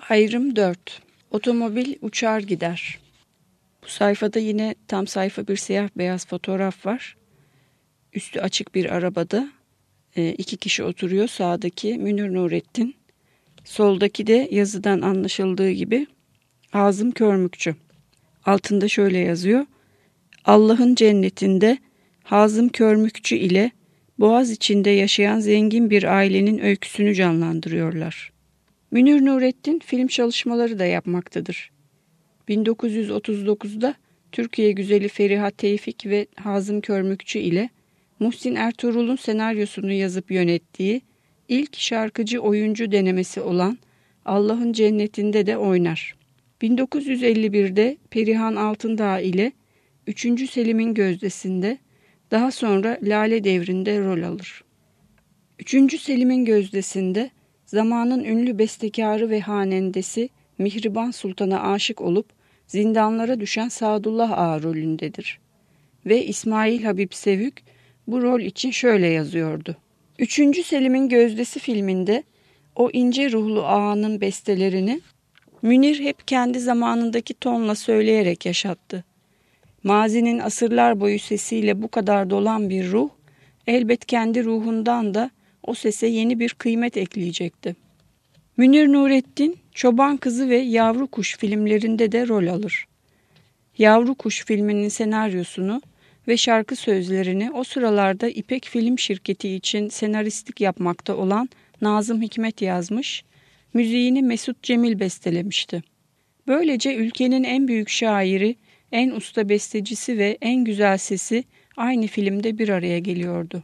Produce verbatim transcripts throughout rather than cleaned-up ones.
Ayrım dört. Otomobil uçar gider. Bu sayfada yine tam sayfa bir siyah beyaz fotoğraf var. Üstü açık bir arabada e, iki kişi oturuyor. Sağdaki Münir Nurettin. Soldaki de yazıdan anlaşıldığı gibi Hazım Körmükçü. Altında şöyle yazıyor. Allah'ın cennetinde Hazım Körmükçü ile Boğaz içinde yaşayan zengin bir ailenin öyküsünü canlandırıyorlar. Münir Nurettin film çalışmaları da yapmaktadır. bin dokuz yüz otuz dokuzda Türkiye güzeli Feriha Tevfik ve Hazım Körmükçü ile Muhsin Ertuğrul'un senaryosunu yazıp yönettiği ilk şarkıcı oyuncu denemesi olan Allah'ın Cennetinde de oynar. bin dokuz yüz elli birde Perihan Altındağ ile üçüncü Selim'in Gözdesi'nde, daha sonra Lale Devri'nde rol alır. üçüncü Selim'in Gözdesi'nde zamanın ünlü bestekarı ve hanendesi Mihriban Sultan'a aşık olup zindanlara düşen Sadullah Ağa rolündedir. Ve İsmail Habib Sevük bu rol için şöyle yazıyordu. üçüncü Selim'in Gözdesi filminde o ince ruhlu ağanın bestelerini Münir hep kendi zamanındaki tonla söyleyerek yaşattı. Mazinin asırlar boyu sesiyle bu kadar dolan bir ruh, elbet kendi ruhundan da o sese yeni bir kıymet ekleyecekti. Münir Nurettin, Çoban Kızı ve Yavru Kuş filmlerinde de rol alır. Yavru Kuş filminin senaryosunu ve şarkı sözlerini o sıralarda İpek Film Şirketi için senaristlik yapmakta olan Nazım Hikmet yazmış, müziğini Mesut Cemil bestelemişti. Böylece ülkenin en büyük şairi, en usta bestecisi ve en güzel sesi aynı filmde bir araya geliyordu.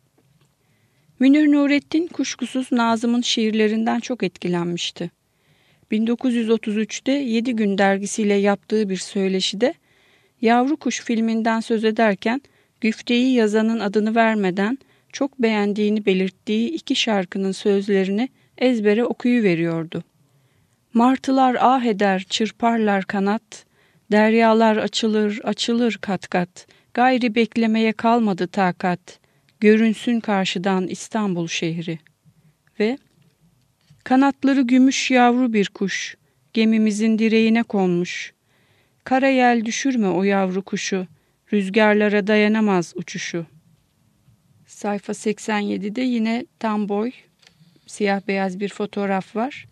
Münir Nurettin kuşkusuz Nazım'ın şiirlerinden çok etkilenmişti. bin dokuz yüz otuz üçte Yedi Gün dergisiyle yaptığı bir söyleşide Yavru Kuş filminden söz ederken güfteyi yazanın adını vermeden çok beğendiğini belirttiği iki şarkının sözlerini ezbere okuyuveriyordu. Martılar ah eder, çırparlar kanat, deryalar açılır, açılır kat kat, gayri beklemeye kalmadı takat, görünsün karşıdan İstanbul şehri. Ve kanatları gümüş yavru bir kuş, gemimizin direğine konmuş. Kara yel düşürme o yavru kuşu, rüzgarlara dayanamaz uçuşu. Sayfa seksen yedide yine tam boy, siyah beyaz bir fotoğraf var.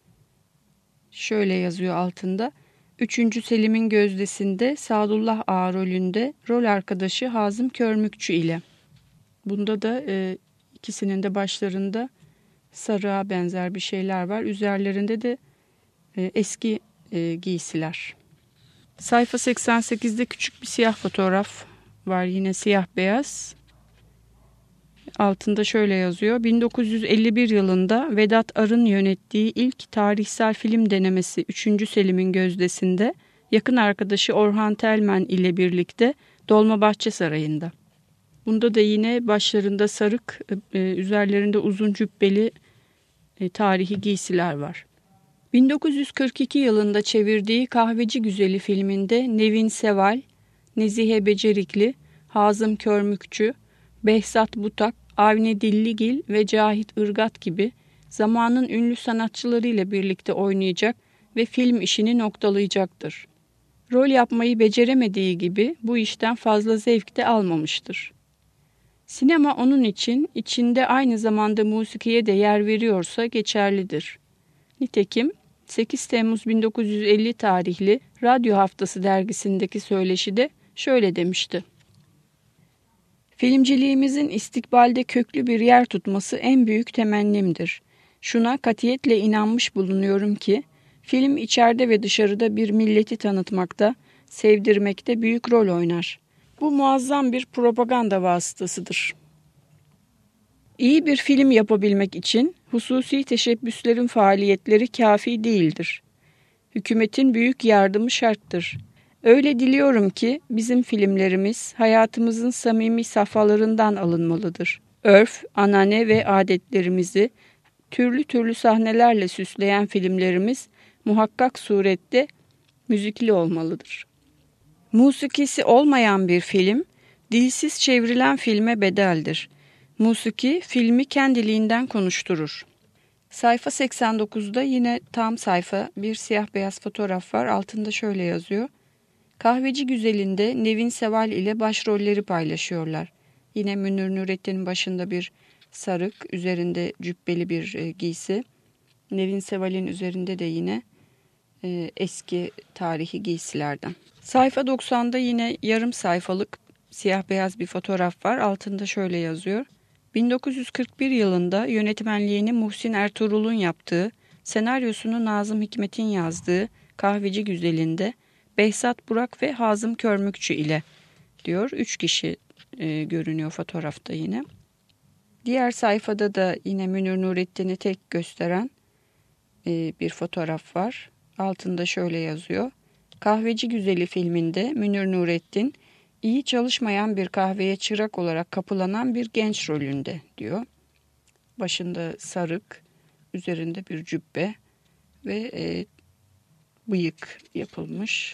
Şöyle yazıyor altında. üçüncü Selim'in Gözdesi'nde Sadullah Ağa rolünde rol arkadaşı Hazım Körmükçü ile. Bunda da e, ikisinin de başlarında sarığa benzer bir şeyler var. Üzerlerinde de e, eski e, giysiler. Sayfa seksen sekizde küçük bir siyah fotoğraf var. Yine siyah beyaz. Altında şöyle yazıyor. bin dokuz yüz elli bir yılında Vedat Ar'ın yönettiği ilk tarihsel film denemesi üçüncü Selim'in Gözdesi'nde yakın arkadaşı Orhan Telmen ile birlikte Dolmabahçe Sarayı'nda. Bunda da yine başlarında sarık, üzerlerinde uzun cübbeli tarihi giysiler var. bin dokuz yüz kırk iki yılında çevirdiği Kahveci Güzeli filminde Nevin Seval, Nezihe Becerikli, Hazım Körmükçü, Behzat Butak, Avni Dilligil ve Cahit Irgat gibi zamanın ünlü sanatçılarıyla birlikte oynayacak ve film işini noktalayacaktır. Rol yapmayı beceremediği gibi bu işten fazla zevk de almamıştır. Sinema onun için içinde aynı zamanda musikiye de yer veriyorsa geçerlidir. Nitekim sekiz Temmuz bin dokuz yüz elli tarihli Radyo Haftası dergisindeki söyleşide şöyle demişti. Filmciliğimizin istikbalde köklü bir yer tutması en büyük temennimdir. Şuna katiyetle inanmış bulunuyorum ki, film içeride ve dışarıda bir milleti tanıtmakta, sevdirmekte büyük rol oynar. Bu muazzam bir propaganda vasıtasıdır. İyi bir film yapabilmek için hususi teşebbüslerin faaliyetleri kafi değildir. Hükümetin büyük yardımı şarttır. Öyle diliyorum ki bizim filmlerimiz hayatımızın samimi safhalarından alınmalıdır. Örf, anane ve adetlerimizi türlü türlü sahnelerle süsleyen filmlerimiz muhakkak surette müzikli olmalıdır. Musikisi olmayan bir film, dilsiz çevrilen filme bedeldir. Musiki, filmi kendiliğinden konuşturur. Sayfa seksen dokuzda yine tam sayfa bir siyah beyaz fotoğraf var. Altında şöyle yazıyor. Kahveci Güzeli'nde Nevin Seval ile başrolleri paylaşıyorlar. Yine Münir Nurettin'in başında bir sarık, üzerinde cübbeli bir e, giysi. Nevin Seval'in üzerinde de yine e, eski tarihi giysilerden. Sayfa doksanda yine yarım sayfalık siyah beyaz bir fotoğraf var. Altında şöyle yazıyor. bin dokuz yüz kırk bir yılında yönetmenliğini Muhsin Ertuğrul'un yaptığı, senaryosunu Nazım Hikmet'in yazdığı Kahveci Güzeli'nde Behzat Burak ve Hazım Körmükçü ile diyor. Üç kişi e, görünüyor fotoğrafta yine. Diğer sayfada da yine Münir Nurettin'i tek gösteren e, bir fotoğraf var. Altında şöyle yazıyor. Kahveci Güzeli filminde Münir Nurettin iyi çalışmayan bir kahveye çırak olarak kapılanan bir genç rolünde diyor. Başında sarık, üzerinde bir cübbe ve e, bıyık yapılmış.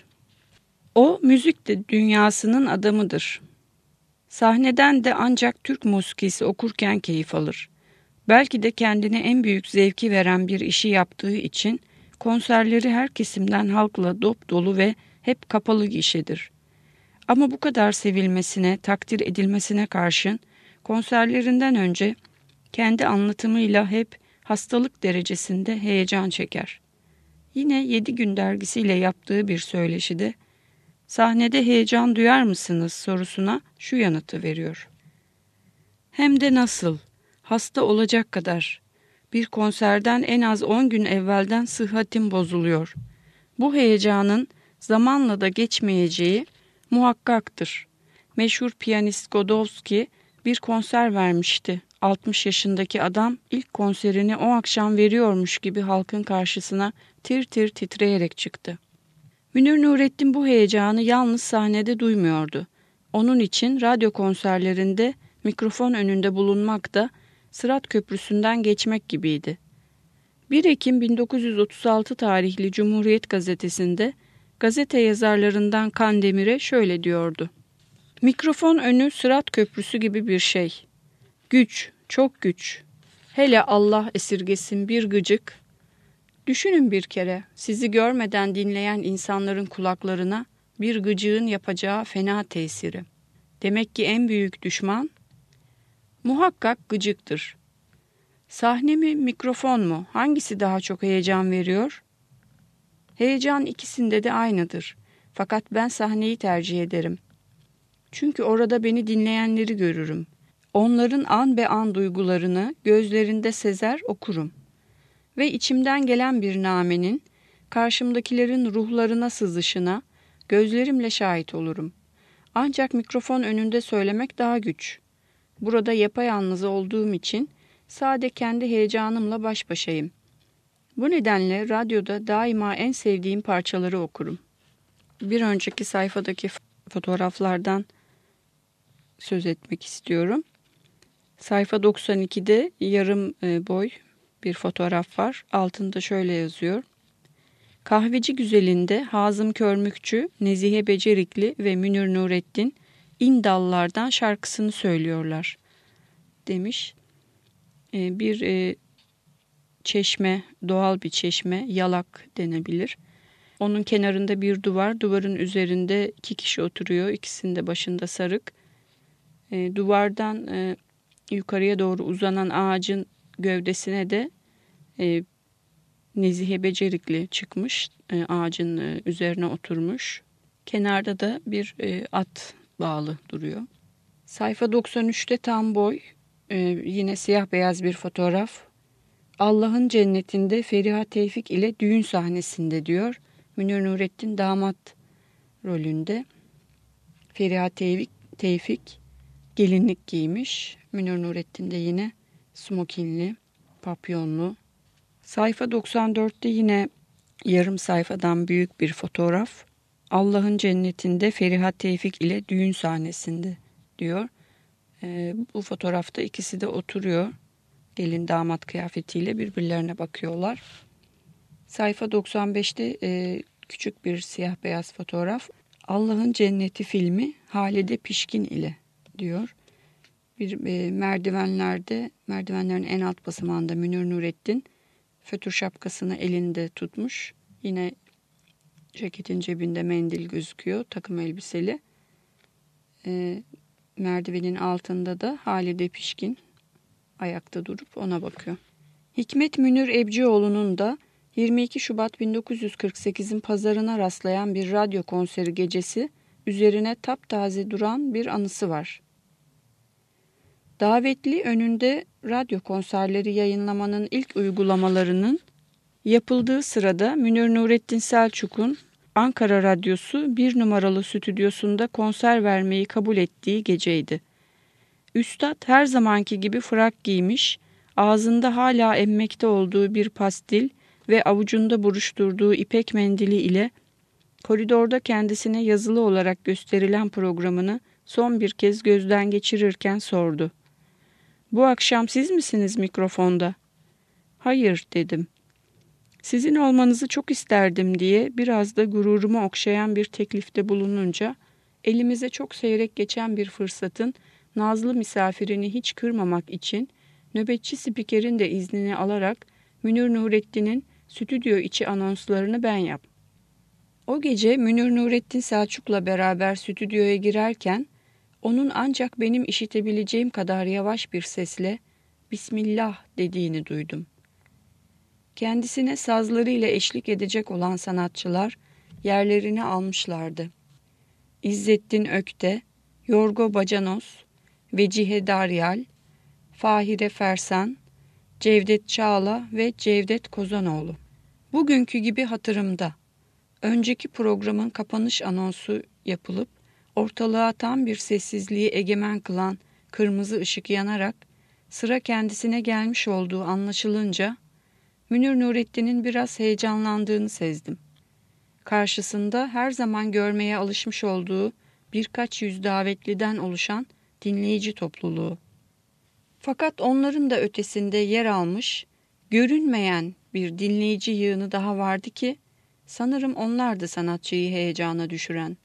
O müzik de dünyasının adamıdır. Sahneden de ancak Türk musikisi okurken keyif alır. Belki de kendine en büyük zevki veren bir işi yaptığı için konserleri her kesimden halkla dop dolu ve hep kapalı gişedir. Ama bu kadar sevilmesine, takdir edilmesine karşın konserlerinden önce kendi anlatımıyla hep hastalık derecesinde heyecan çeker. Yine Yedi Gün dergisiyle yaptığı bir söyleşide sahnede heyecan duyar mısınız sorusuna şu yanıtı veriyor. Hem de nasıl, hasta olacak kadar. Bir konserden en az on gün evvelden sıhhatim bozuluyor. Bu heyecanın zamanla da geçmeyeceği muhakkaktır. Meşhur piyanist Godowski bir konser vermişti. altmış yaşındaki adam ilk konserini o akşam veriyormuş gibi halkın karşısına tir tir titreyerek çıktı. Münir Nurettin bu heyecanı yalnız sahnede duymuyordu. Onun için radyo konserlerinde mikrofon önünde bulunmak da Sırat Köprüsü'nden geçmek gibiydi. bir Ekim bin dokuz yüz otuz altı tarihli Cumhuriyet Gazetesi'nde gazete yazarlarından Kandemir'e şöyle diyordu. Mikrofon önü Sırat Köprüsü gibi bir şey. Güç, çok güç. Hele Allah esirgesin bir gıcık. Düşünün bir kere, sizi görmeden dinleyen insanların kulaklarına bir gıcığın yapacağı fena tesiri. Demek ki en büyük düşman muhakkak gıcıktır. Sahne mi, mikrofon mu? Hangisi daha çok heyecan veriyor? Heyecan ikisinde de aynıdır. Fakat ben sahneyi tercih ederim. Çünkü orada beni dinleyenleri görürüm. Onların an be an duygularını gözlerinde sezer okurum. Ve içimden gelen bir namenin karşımdakilerin ruhlarına sızışına gözlerimle şahit olurum. Ancak mikrofon önünde söylemek daha güç. Burada yapayalnız olduğum için sade kendi heyecanımla baş başayım. Bu nedenle radyoda daima en sevdiğim parçaları okurum. Bir önceki sayfadaki fotoğraflardan söz etmek istiyorum. Sayfa doksan ikide yarım boy bir fotoğraf var. Altında şöyle yazıyor. Kahveci Güzeli'nde Hazım Körmükçü, Nezihe Becerikli ve Münir Nurettin İn Dallardan şarkısını söylüyorlar demiş. Bir çeşme, doğal bir çeşme, yalak denebilir. Onun kenarında bir duvar, duvarın üzerinde iki kişi oturuyor, ikisinin başında sarık. Duvardan yukarıya doğru uzanan ağacın gövdesine de e, Nezihe Becerikli çıkmış, e, ağacın e, üzerine oturmuş. Kenarda da bir e, at bağlı duruyor. Sayfa doksan üçte tam boy, e, yine siyah beyaz bir fotoğraf. Allah'ın cennetinde Feriha Tevfik ile düğün sahnesinde diyor. Münir Nurettin damat rolünde. Feriha Tevfik, Tevfik gelinlik giymiş. Münir Nurettin de yine smokinli, papyonlu. Sayfa doksan dörtte yine yarım sayfadan büyük bir fotoğraf. Allah'ın cennetinde Feriha Tevfik ile düğün sahnesinde diyor. E, bu fotoğrafta ikisi de oturuyor. Gelin damat kıyafetiyle birbirlerine bakıyorlar. Sayfa doksan beşte e, küçük bir siyah beyaz fotoğraf. Allah'ın Cenneti filmi Halide Pişkin ile diyor. Bir e, merdivenlerde, merdivenlerin en alt basamağında Münir Nurettin fötür şapkasını elinde tutmuş. Yine ceketin cebinde mendil gözüküyor, takım elbiseli. E, merdivenin altında da Halide Pişkin ayakta durup ona bakıyor. Hikmet Münir Ebcioğlu'nun da yirmi iki Şubat bin dokuz yüz kırk sekizin pazarına rastlayan bir radyo konseri gecesi üzerine taptaze duran bir anısı var. Davetli önünde radyo konserleri yayınlamanın ilk uygulamalarının yapıldığı sırada Münir Nurettin Selçuk'un Ankara Radyosu bir numaralı stüdyosunda konser vermeyi kabul ettiği geceydi. Üstad her zamanki gibi frak giymiş, ağzında hala emmekte olduğu bir pastil ve avucunda buruşturduğu ipek mendili ile koridorda kendisine yazılı olarak gösterilen programını son bir kez gözden geçirirken sordu. "Bu akşam siz misiniz mikrofonda?" "Hayır," dedim. "Sizin olmanızı çok isterdim," diye biraz da gururumu okşayan bir teklifte bulununca elimize çok seyrek geçen bir fırsatın nazlı misafirini hiç kırmamak için nöbetçi spikerin de iznini alarak Münir Nurettin'in stüdyo içi anonslarını ben yaptım. O gece Münir Nurettin Selçuk'la beraber stüdyoya girerken onun ancak benim işitebileceğim kadar yavaş bir sesle "Bismillah" dediğini duydum. Kendisine sazlarıyla eşlik edecek olan sanatçılar yerlerini almışlardı. İzzettin Ökte, Yorgo Bacanos, Vecihe Daryal, Fahire Fersan, Cevdet Çağla ve Cevdet Kozanoğlu. Bugünkü gibi hatırımda. Önceki programın kapanış anonsu yapılıp ortalığa tam bir sessizliği egemen kılan kırmızı ışık yanarak sıra kendisine gelmiş olduğu anlaşılınca Münir Nurettin'in biraz heyecanlandığını sezdim. Karşısında her zaman görmeye alışmış olduğu birkaç yüz davetliden oluşan dinleyici topluluğu. Fakat onların da ötesinde yer almış, görünmeyen bir dinleyici yığını daha vardı ki, sanırım onlardı sanatçıyı heyecana düşüren.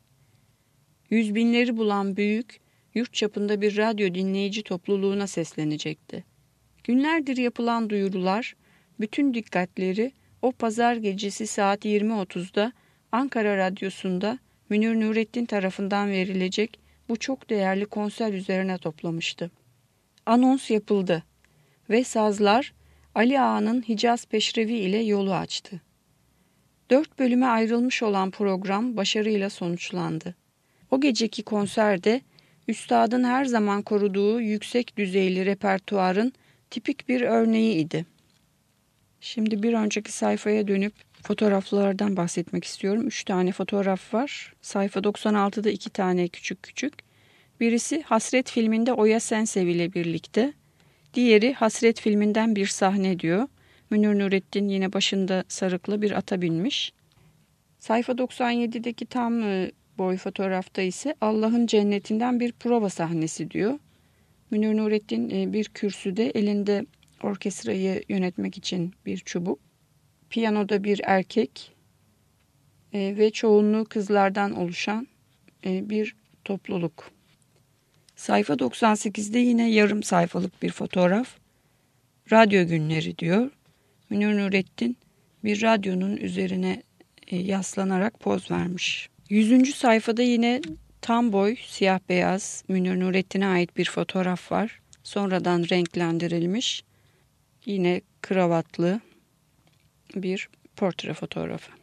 Yüz binleri bulan büyük, yurt çapında bir radyo dinleyici topluluğuna seslenecekti. Günlerdir yapılan duyurular, bütün dikkatleri o pazar gecesi saat yirmi otuzda Ankara Radyosu'nda Münir Nurettin tarafından verilecek bu çok değerli konser üzerine toplamıştı. Anons yapıldı ve sazlar Ali Ağa'nın Hicaz Peşrevi ile yolu açtı. Dört bölüme ayrılmış olan program başarıyla sonuçlandı. O geceki konserde üstadın her zaman koruduğu yüksek düzeyli repertuarın tipik bir örneğiydi. Şimdi bir önceki sayfaya dönüp fotoğraflardan bahsetmek istiyorum. Üç tane fotoğraf var. Sayfa doksan altıda iki tane küçük küçük. Birisi Hasret filminde Oya Sensev ile birlikte. Diğeri Hasret filminden bir sahne diyor. Münir Nurettin yine başında sarıklı bir ata binmiş. Sayfa doksan yedideki tam boy fotoğrafta ise Allah'ın cennetinden bir prova sahnesi diyor. Münir Nurettin bir kürsüde elinde orkestrayı yönetmek için bir çubuk. Piyanoda bir erkek ve çoğunluğu kızlardan oluşan bir topluluk. Sayfa doksan sekizde yine yarım sayfalık bir fotoğraf. Radyo günleri diyor. Münir Nurettin bir radyonun üzerine yaslanarak poz vermiş. Yüzüncü sayfada yine tam boy siyah beyaz Münir Nurettin'e ait bir fotoğraf var. Sonradan renklendirilmiş. Yine kravatlı bir portre fotoğrafı.